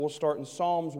We'll start in Psalms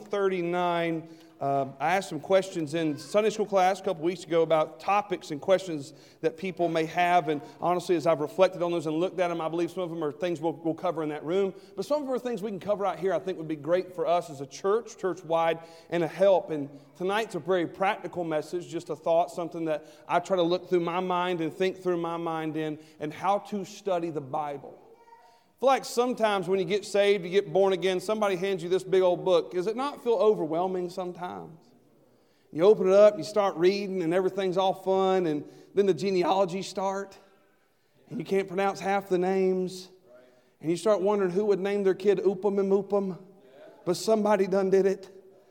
139. I asked some questions in Sunday school class a couple weeks ago about topics and questions that people may have. And honestly, as I've reflected on those and looked at them, I believe some of them are things we'll cover in that room. But some of them are things we can cover out here I think would be great for us as a church, church-wide, and a help. And tonight's a very practical message, just a thought, something that I try to look through my mind and think through my mind in, and how to study the Bible. I feel like sometimes when you get saved, you get born again, somebody hands you this big old book. Does it not feel overwhelming sometimes? You open it up, you start reading, and everything's all fun, and then the genealogies start, and you can't pronounce half the names, and you start wondering who would name their kid Oopum and Moopum, but somebody done did it.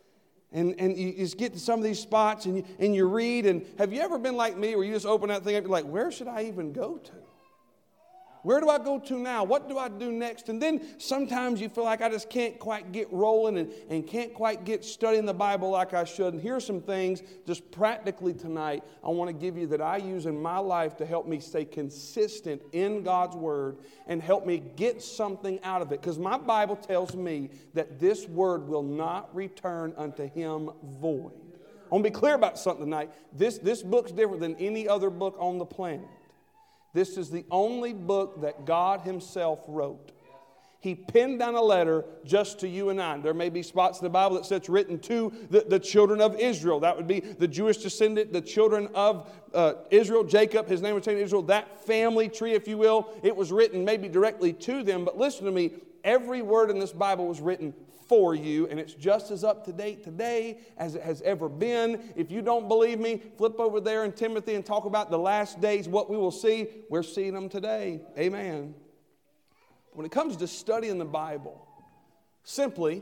And you just get to some of these spots, and you read, and have you ever been like me where you just open that thing up, you're like, where should I even go to? Where do I go to now? What do I do next? And then sometimes you feel like I just can't quite get rolling and can't quite get studying the Bible like I should. And here's some things just practically tonight I want to give you that I use in my life to help me stay consistent in God's Word and help me get something out of it. Because my Bible tells me that this Word will not return unto Him void. I want to be clear about something tonight. This book's different than any other book on the planet. This is the only book that God Himself wrote. He penned down a letter just to you and I. There may be spots in the Bible that says written to the children of Israel. That would be the Jewish descendant, the children of Israel. Jacob, his name was taken Israel. That family tree, if you will, it was written maybe directly to them. But listen to me, every word in this Bible was written for you, and it's just as up to date today as it has ever been. If you don't believe me, flip over there in Timothy and talk about the last days, what we will see. We're seeing them today. Amen. When it comes to studying the Bible, simply,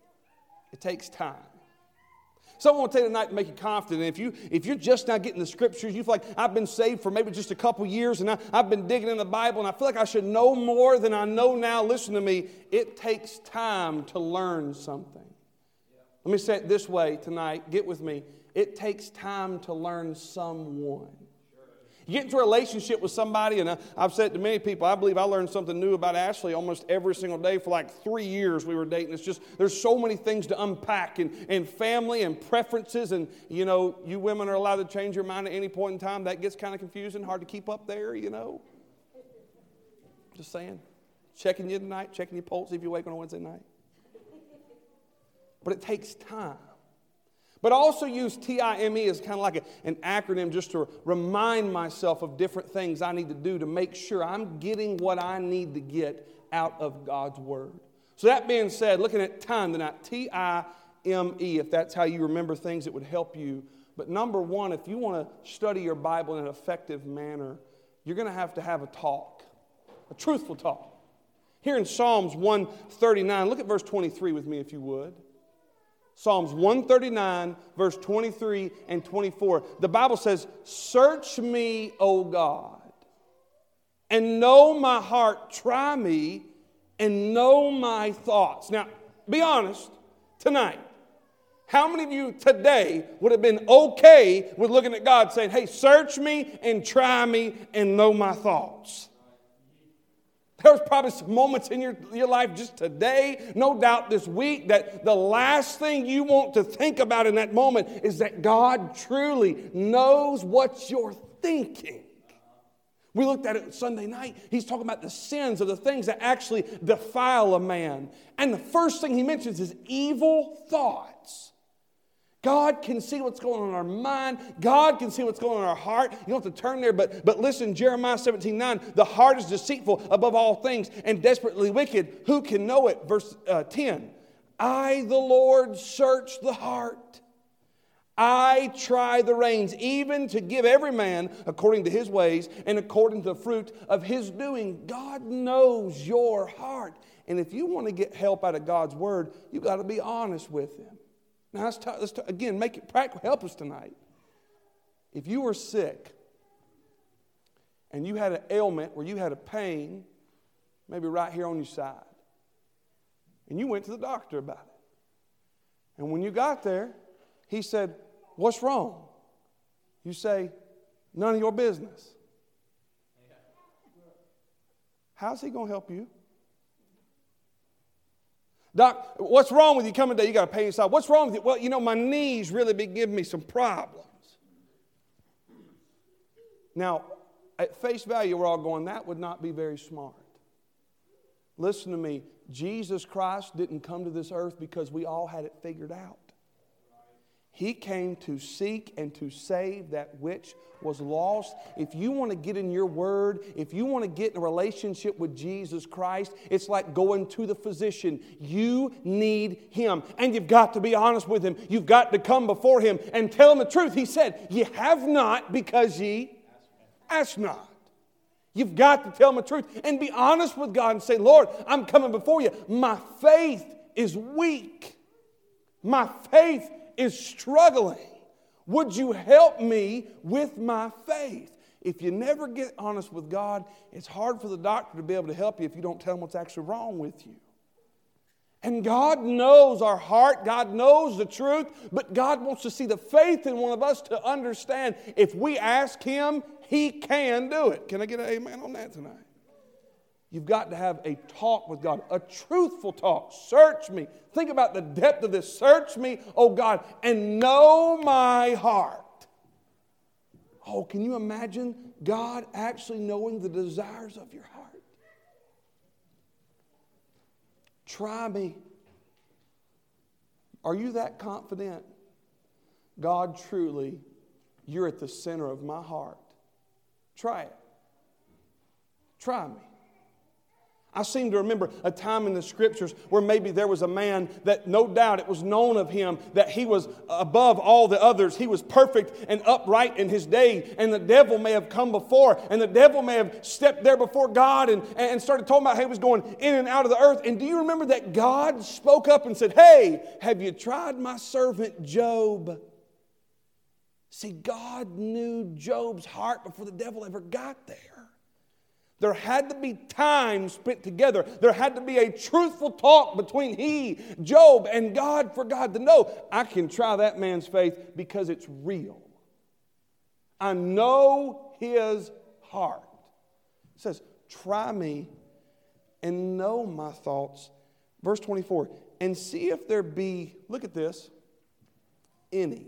it takes time. Someone will tell you tonight to make you confident. If you're just now getting the Scriptures, you feel like I've been saved for maybe just a couple years and I've been digging in the Bible and I feel like I should know more than I know now. Listen to me. It takes time to learn something. Let me say it this way tonight. Get with me. It takes time to learn someone. You get into a relationship with somebody, and I've said to many people, I believe I learned something new about Ashley almost every single day for like 3 years we were dating. It's just, there's so many things to unpack, and family and preferences, and you know, you women are allowed to change your mind at any point in time. That gets kind of confusing, hard to keep up there, you know. Just saying. Checking you tonight, checking your pulse if you wake on a Wednesday night. But it takes time. But I also use TIME as kind of like an acronym just to remind myself of different things I need to do to make sure I'm getting what I need to get out of God's Word. So that being said, looking at time tonight, TIME, if that's how you remember things, it would help you. But number one, if you want to study your Bible in an effective manner, you're going to have a talk, a truthful talk. Here in Psalms 139, look at verse 23 with me if you would. Psalms 139, verse 23 and 24. The Bible says, "Search me, O God, and know my heart. Try me and know my thoughts." Now, be honest, tonight, how many of you today would have been okay with looking at God saying, "Hey, search me and try me and know my thoughts"? There was probably some moments in your life just today, no doubt this week, that the last thing you want to think about in that moment is that God truly knows what you're thinking. We looked at it Sunday night. He's talking about the sins of the things that actually defile a man. And the first thing he mentions is evil thoughts. God can see what's going on in our mind. God can see what's going on in our heart. You don't have to turn there, but listen, Jeremiah 17:9, "The heart is deceitful above all things and desperately wicked. Who can know it?" Verse 10, "I, the Lord, search the heart. I try the reins, even to give every man according to his ways and according to the fruit of his doing." God knows your heart. And if you want to get help out of God's Word, you've got to be honest with Him. Now, let's again, make it practical. Help us tonight. If you were sick and you had an ailment where you had a pain, maybe right here on your side, and you went to the doctor about it, and when you got there, he said, "What's wrong?" You say, "None of your business." How's he going to help you? Doc, what's wrong with you coming today? You got a pain inside. What's wrong with you? Well, you know, my knees really been giving me some problems. Now, at face value, we're all going, that would not be very smart. Listen to me. Jesus Christ didn't come to this earth because we all had it figured out. He came to seek and to save that which was lost. If you want to get in your word, if you want to get in a relationship with Jesus Christ, it's like going to the physician. You need Him. And you've got to be honest with Him. You've got to come before Him and tell Him the truth. He said, ye have not because ye ask not. You've got to tell Him the truth and be honest with God and say, Lord, I'm coming before you. My faith is weak. My faith is struggling. Would you help me with my faith? If you never get honest with God, it's hard for the doctor to be able to help you if you don't tell him what's actually wrong with you. And God knows our heart. God knows the truth. But God wants to see the faith in one of us to understand if we ask Him, He can do it. Can I get an amen on that tonight? You've got to have a talk with God, a truthful talk. Search me. Think about the depth of this. Search me, oh God, and know my heart. Oh, can you imagine God actually knowing the desires of your heart? Try me. Are you that confident? God, truly, you're at the center of my heart. Try it. Try me. I seem to remember a time in the Scriptures where maybe there was a man that no doubt it was known of him that he was above all the others. He was perfect and upright in his day. And the devil may have come before. And the devil may have stepped there before God and started talking about how he was going in and out of the earth. And do you remember that God spoke up and said, hey, have you tried my servant Job? See, God knew Job's heart before the devil ever got there. There had to be time spent together. There had to be a truthful talk between Job, and God for God to know, I can try that man's faith because it's real. I know his heart. It says, try me and know my thoughts. Verse 24, and see if there be, look at this, any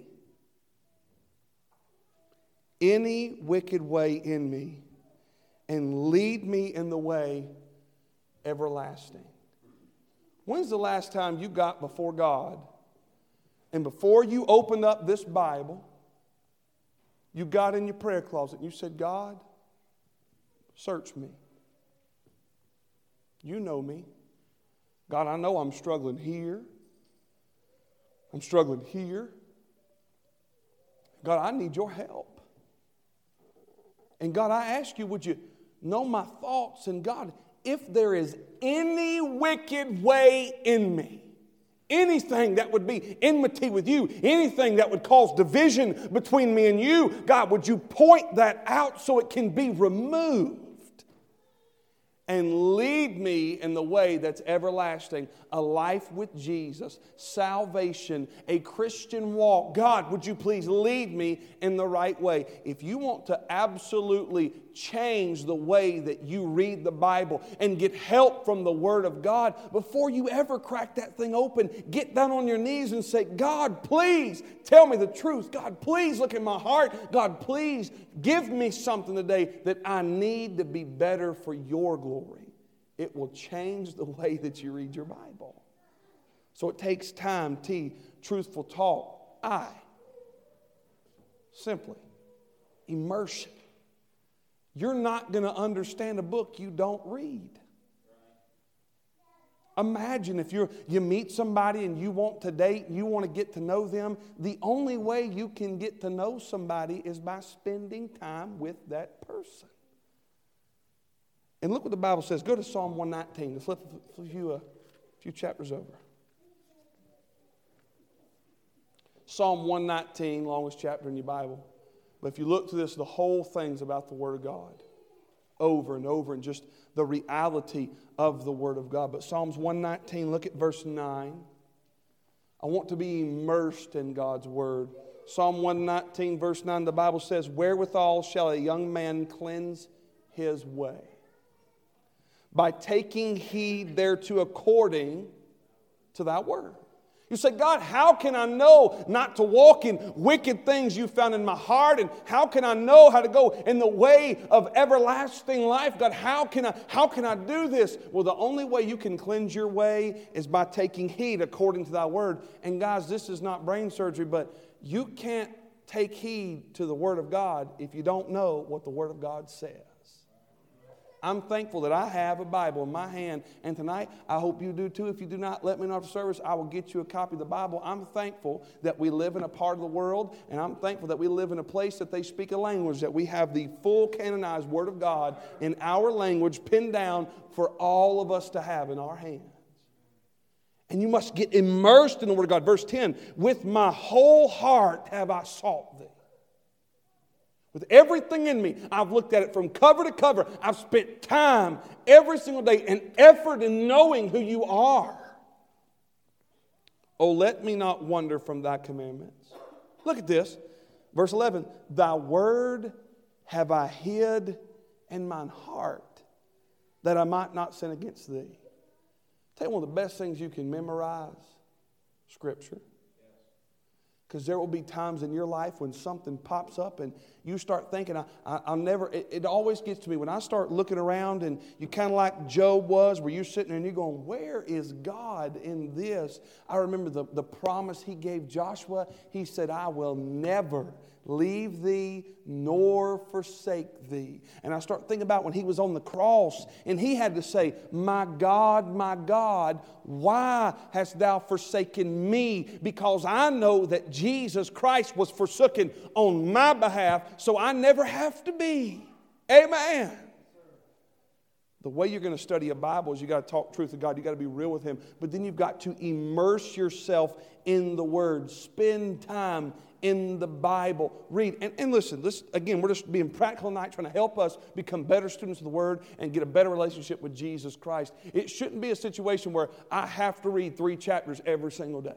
wicked way in me, and lead me in the way everlasting. When's the last time you got before God and before you opened up this Bible, you got in your prayer closet and you said, God, search me. You know me. God, I know I'm struggling here. I'm struggling here. God, I need your help. And God, I ask you, would you know my thoughts? And God, if there is any wicked way in me, anything that would be enmity with you, anything that would cause division between me and you, God, would you point that out so it can be removed? And lead me in the way that's everlasting, a life with Jesus, salvation, a Christian walk. God, would you please lead me in the right way? If you want to absolutely change the way that you read the Bible and get help from the Word of God, before you ever crack that thing open, get down on your knees and say, God, please tell me the truth. God, please look at my heart. God, please give me something today that I need to be better for your glory. It will change the way that you read your Bible. So it takes time, truthful talk, simply immersion. You're not going to understand a book you don't read. Imagine if you meet somebody and you want to date, you want to get to know them. The only way you can get to know somebody is by spending time with that person. And look what the Bible says. Go to Psalm 119. Let's flip a few chapters over. Psalm 119, longest chapter in your Bible. But if you look through this, the whole thing's about the Word of God. Over and over, and just the reality of the Word of God. But Psalms 119, look at verse 9. I want to be immersed in God's Word. Psalm 119, verse 9, the Bible says, wherewithal shall a young man cleanse his way? By taking heed thereto according to thy word. You say, God, how can I know not to walk in wicked things you found in my heart? And how can I know how to go in the way of everlasting life? God, how can I do this? Well, the only way you can cleanse your way is by taking heed according to thy word. And guys, this is not brain surgery, but you can't take heed to the word of God if you don't know what the word of God says. I'm thankful that I have a Bible in my hand, and tonight I hope you do too. If you do not, let me know after service. I will get you a copy of the Bible. I'm thankful that we live in a part of the world, and I'm thankful that we live in a place that they speak a language, that we have the full canonized Word of God in our language pinned down for all of us to have in our hands. And you must get immersed in the Word of God. Verse 10, with my whole heart have I sought thee. With everything in me, I've looked at it from cover to cover. I've spent time every single day and effort in knowing who you are. Oh, let me not wander from thy commandments. Look at this. Verse 11, thy word have I hid in mine heart, that I might not sin against thee. Tell you one of the best things you can memorize, Scripture. Because there will be times in your life when something pops up and you start thinking, I'll never, it always gets to me when I start looking around and you kind of like Job was, where you're sitting there and you're going, where is God in this? I remember the promise he gave Joshua. He said, I will never leave thee nor forsake thee. And I start thinking about when he was on the cross and he had to say, my God, why hast thou forsaken me? Because I know that Jesus Christ was forsaken on my behalf, so I never have to be. Amen. The way you're going to study a Bible is you got to talk truth to God. You got to be real with Him. But then you've got to immerse yourself in the Word. Spend time in the Bible. Read. And listen, this, again, we're just being practical tonight, trying to help us become better students of the Word and get a better relationship with Jesus Christ. It shouldn't be a situation where I have to read 3 chapters every single day.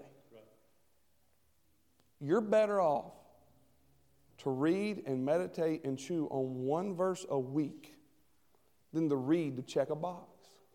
You're better off to read and meditate and chew on 1 verse a week than to read to check a box.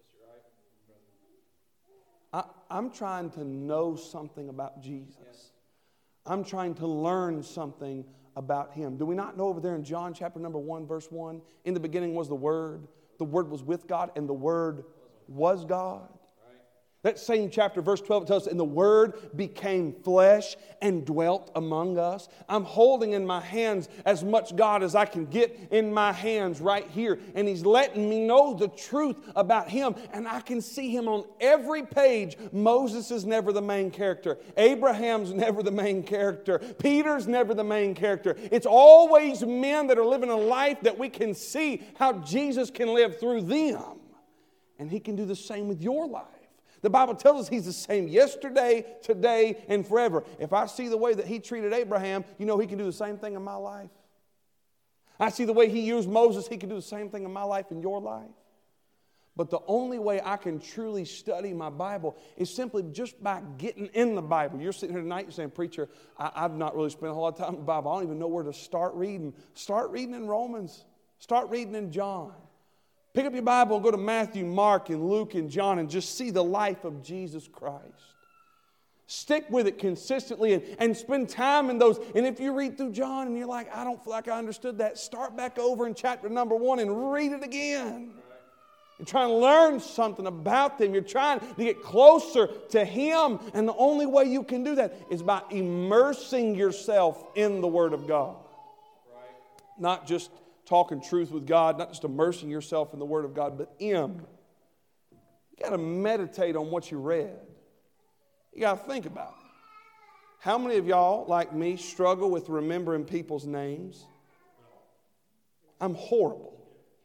I'm trying to know something about Jesus. I'm trying to learn something about Him. Do we not know over there in John chapter number 1, verse 1, in the beginning was the Word was with God, and the Word was God? That same chapter, verse 12, it tells us, and the Word became flesh and dwelt among us. I'm holding in my hands as much God as I can get in my hands right here. And He's letting me know the truth about Him. And I can see Him on every page. Moses is never the main character. Abraham's never the main character. Peter's never the main character. It's always men that are living a life that we can see how Jesus can live through them. And He can do the same with your life. The Bible tells us He's the same yesterday, today, and forever. If I see the way that He treated Abraham, you know He can do the same thing in my life. I see the way He used Moses, He can do the same thing in my life and your life. But the only way I can truly study my Bible is simply just by getting in the Bible. You're sitting here tonight, you're saying, preacher, I've not really spent a whole lot of time in the Bible. I don't even know where to start reading. Start reading in Romans. Start reading in John. Pick up your Bible and go to Matthew, Mark, and Luke, and John and just see the life of Jesus Christ. Stick with it consistently and spend time in those. And if you read through John and you're like, I don't feel like I understood that, start back over in chapter number 1 and read it again. You're trying to learn something about them. You're trying to get closer to Him. And the only way you can do that is by immersing yourself in the Word of God. Not just talking truth with God, not just immersing yourself in the Word of God, but Him. You got to meditate on what you read. You got to think about it. How many of y'all, like me, struggle with remembering people's names? I'm horrible.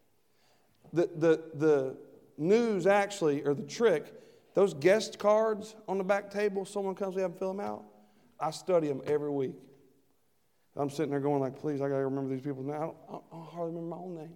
The news actually, or the trick, those guest cards on the back table, someone comes to have them fill them out, I study them every week. I'm sitting there going like, please, I got to remember these people's names. I don't hardly remember my own name.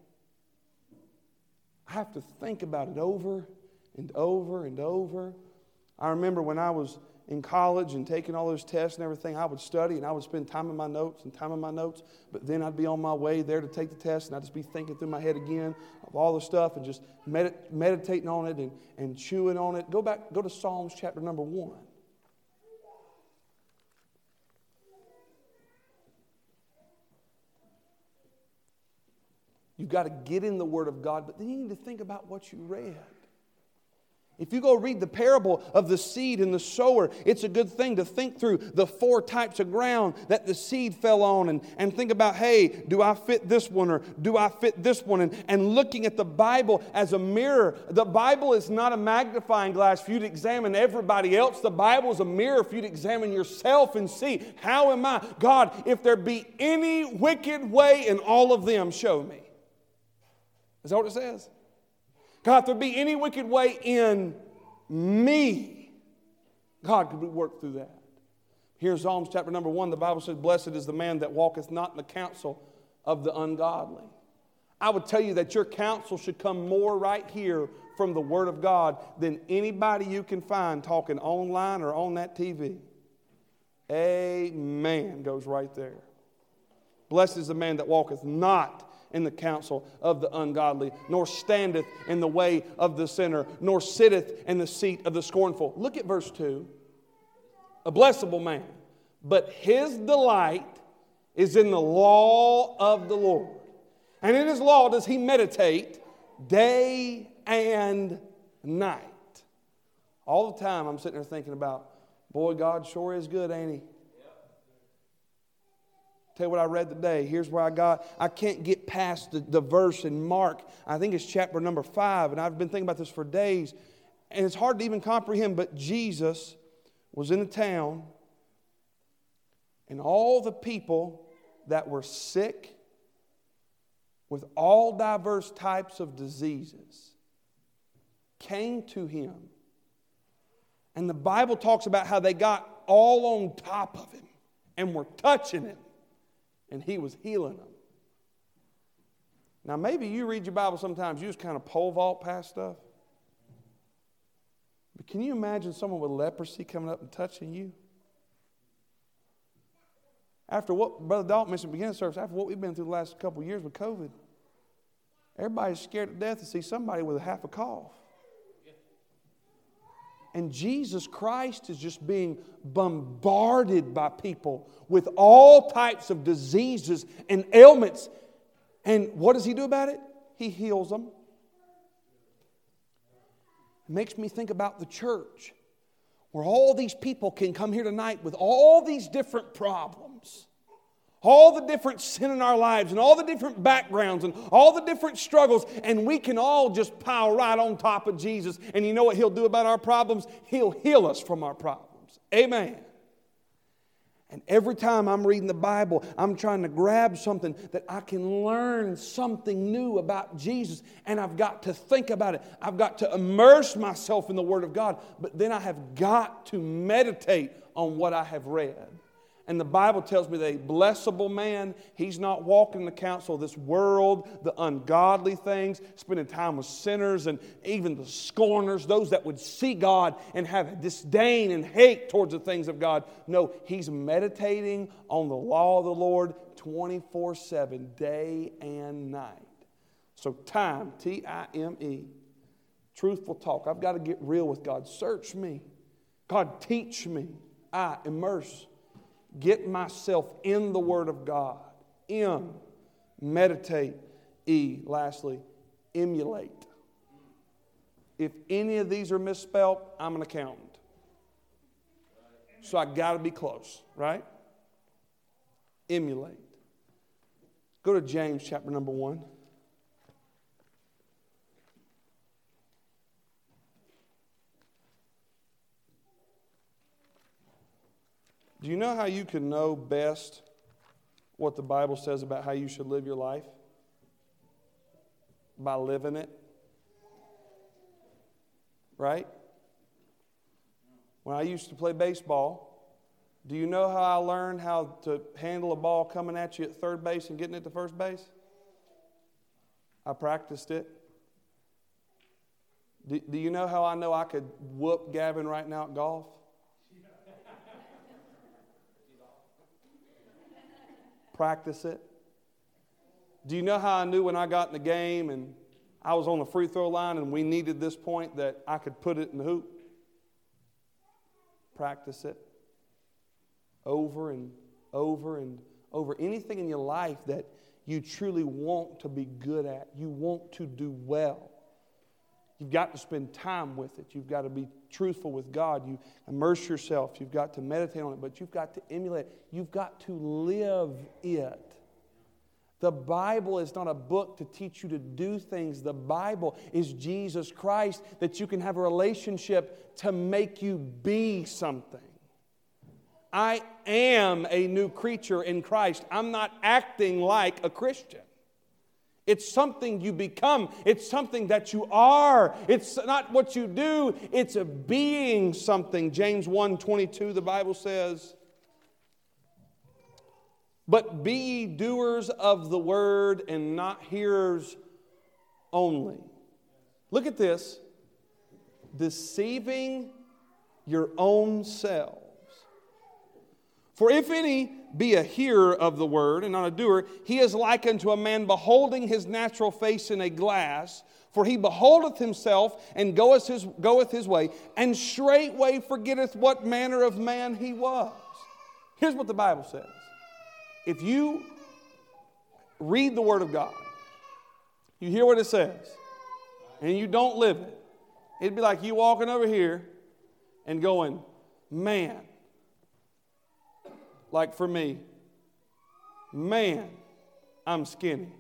I have to think about it over and over and over. I remember when I was in college and taking all those tests and everything, I would study and I would spend time in my notes. But then I'd be on my way there to take the test and I'd just be thinking through my head again of all the stuff and just meditating on it and chewing on it. Go to Psalms chapter number 1. You've got to get in the Word of God, but then you need to think about what you read. If you go read the parable of the seed and the sower, it's a good thing to think through the 4 types of ground that the seed fell on and think about, hey, do I fit this one or do I fit this one? And looking at the Bible as a mirror. The Bible is not a magnifying glass for you to examine everybody else. The Bible is a mirror for you to examine yourself and see, how am I? God, if there be any wicked way in all of them, show me. Is that what it says? God, if there be any wicked way in me, God, could we work through that? Here in Psalms chapter number 1, the Bible says, blessed is the man that walketh not in the counsel of the ungodly. I would tell you that your counsel should come more right here from the Word of God than anybody you can find talking online or on that TV. Amen goes right there. Blessed is the man that walketh not in the counsel of the ungodly, nor standeth in the way of the sinner, nor sitteth in the seat of the scornful. Look at verse 2. A blessable man, but his delight is in the law of the Lord. And in his law does he meditate day and night. All the time I'm sitting there thinking about, boy, God sure is good, ain't he? Tell you what I read today. Here's where I can't get past the verse in Mark. I think it's chapter number 5, and I've been thinking about this for days. And it's hard to even comprehend, but Jesus was in a town, and all the people that were sick with all diverse types of diseases came to him. And the Bible talks about how they got all on top of him and were touching him. And he was healing them. Now, maybe you read your Bible sometimes, you just kind of pole vault past stuff. But can you imagine someone with leprosy coming up and touching you? After what Brother Dalton mentioned at the beginning of the service, after what we've been through the last couple of years with COVID, everybody's scared to death to see somebody with a half a cough. And Jesus Christ is just being bombarded by people with all types of diseases and ailments. And what does he do about it? He heals them. It makes me think about the church, where all these people can come here tonight with all these different problems. All the different sin in our lives and all the different backgrounds and all the different struggles, and we can all just pile right on top of Jesus. And you know what He'll do about our problems? He'll heal us from our problems. Amen. And every time I'm reading the Bible, I'm trying to grab something that I can learn something new about Jesus. And I've got to think about it. I've got to immerse myself in the Word of God. But then I have got to meditate on what I have read. And the Bible tells me that a blessable man, he's not walking in the counsel of this world, the ungodly things, spending time with sinners and even the scorners, those that would see God and have disdain and hate towards the things of God. No, he's meditating on the law of the Lord 24/7, day and night. So time, T-I-M-E, truthful talk. I've got to get real with God. Search me. God, teach me. I immerse. Get myself in the Word of God. Meditate. Lastly, emulate. If any of these are misspelled, I'm an accountant. So I got to be close, right? Emulate. Go to James chapter number 1. Do you know how you can know best what the Bible says about how you should live your life? By living it. Right? When I used to play baseball, do you know how I learned how to handle a ball coming at you at third base and getting it to first base? I practiced it. Do you know how I know I could whoop Gavin right now at golf? Practice it. Do you know how I knew when I got in the game and I was on the free throw line and we needed this point that I could put it in the hoop? Practice it. Over and over and over. Anything in your life that you truly want to be good at, you want to do well, you've got to spend time with it. You've got to be truthful with God. You immerse yourself. You've got to meditate on it, but you've got to emulate it. You've got to live it. The Bible is not a book to teach you to do things. The Bible is Jesus Christ, that you can have a relationship to make you be something. I am a new creature in Christ. I'm not acting like a Christian. It's something you become. It's something that you are. It's not what you do. It's a being something. James 1:22, the Bible says, "But be ye doers of the word and not hearers only." Look at this. Deceiving your own selves. For if any be a hearer of the word and not a doer, he is like unto a man beholding his natural face in a glass. For he beholdeth himself and goeth his way, and straightway forgetteth what manner of man he was. Here's what the Bible says. If you read the Word of God, you hear what it says, and you don't live it, it'd be like you walking over here and going, man, like for me, man, I'm skinny.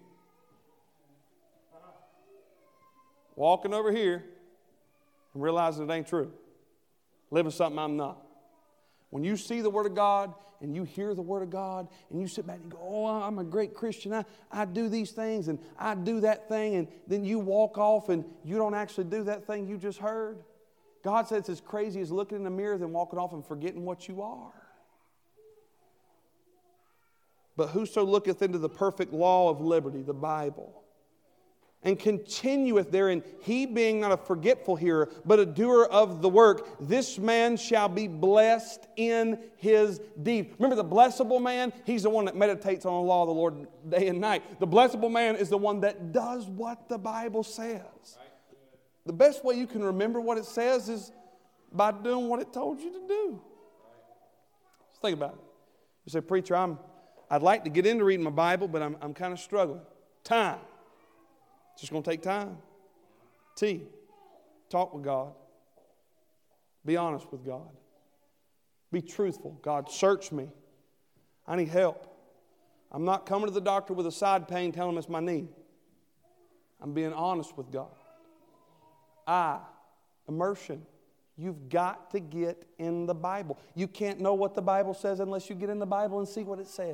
Walking over here and realizing it ain't true. Living something I'm not. When you see the Word of God and you hear the Word of God and you sit back and go, oh, I'm a great Christian. I do these things and I do that thing, and then you walk off and you don't actually do that thing you just heard. God says it's as crazy as looking in the mirror than walking off and forgetting what you are. But whoso looketh into the perfect law of liberty, the Bible, and continueth therein, he being not a forgetful hearer, but a doer of the work, this man shall be blessed in his deed. Remember, the blessable man, he's the one that meditates on the law of the Lord day and night. The blessable man is the one that does what the Bible says. The best way you can remember what it says is by doing what it told you to do. Just think about it. You say, preacher, I'd like to get into reading my Bible, but I'm kind of struggling. Time. It's just going to take time. Talk with God. Be honest with God. Be truthful. God, search me. I need help. I'm not coming to the doctor with a side pain telling him it's my knee. I'm being honest with God. Immersion. You've got to get in the Bible. You can't know what the Bible says unless you get in the Bible and see what it says.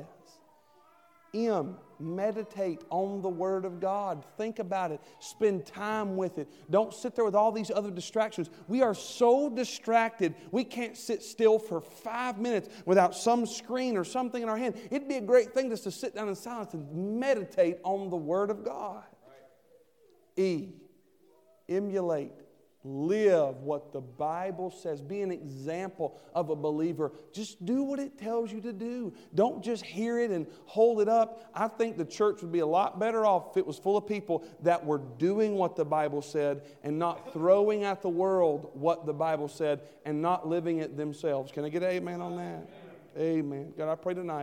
Meditate on the Word of God. Think about it. Spend time with it. Don't sit there with all these other distractions. We are so distracted, we can't sit still for 5 minutes without some screen or something in our hand. It'd be a great thing just to sit down in silence and meditate on the Word of God. Emulate. Live what the Bible says. Be an example of a believer. Just do what it tells you to do. Don't just hear it and hold it up. I think the church would be a lot better off if it was full of people that were doing what the Bible said and not throwing at the world what the Bible said and not living it themselves. Can I get an amen on that? Amen. God, I pray tonight.